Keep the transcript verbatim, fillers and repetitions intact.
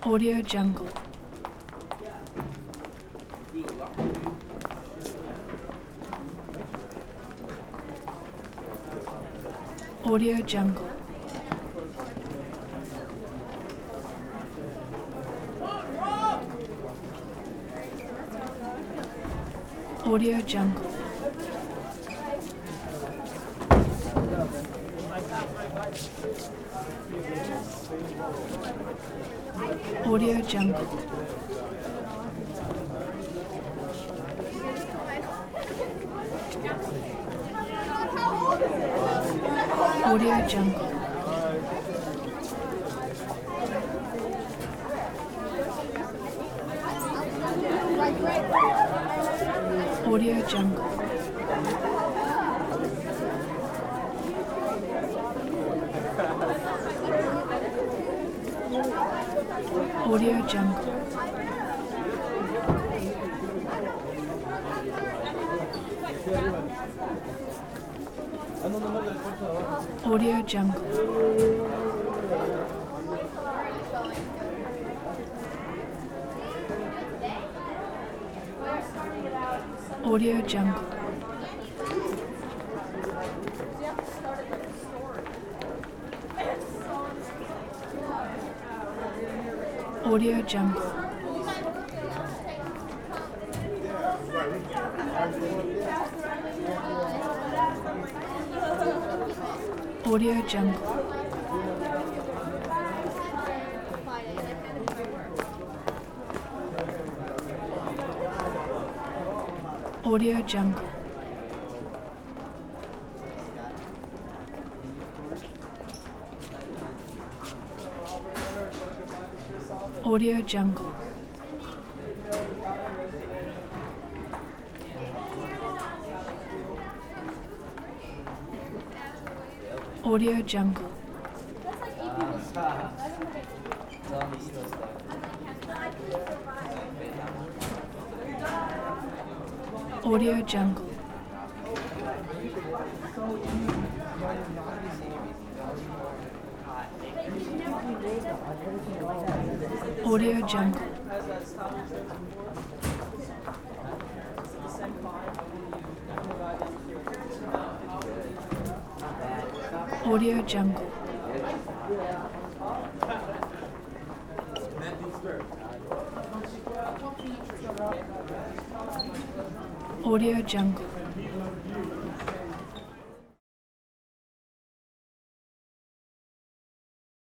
Audio Jungle. Audio Jungle. Audio Jungle. Audio Jungle. Audio Jungle. Audio Jungle. Audio Jungle. Audio Jungle. Audio Jungle. Audio Jungle. Audio Jungle. Audio Jungle. Audio Jungle. Audio Jungle. Audio Jungle. Audio Jungle. Audio Jungle. Audio Jungle.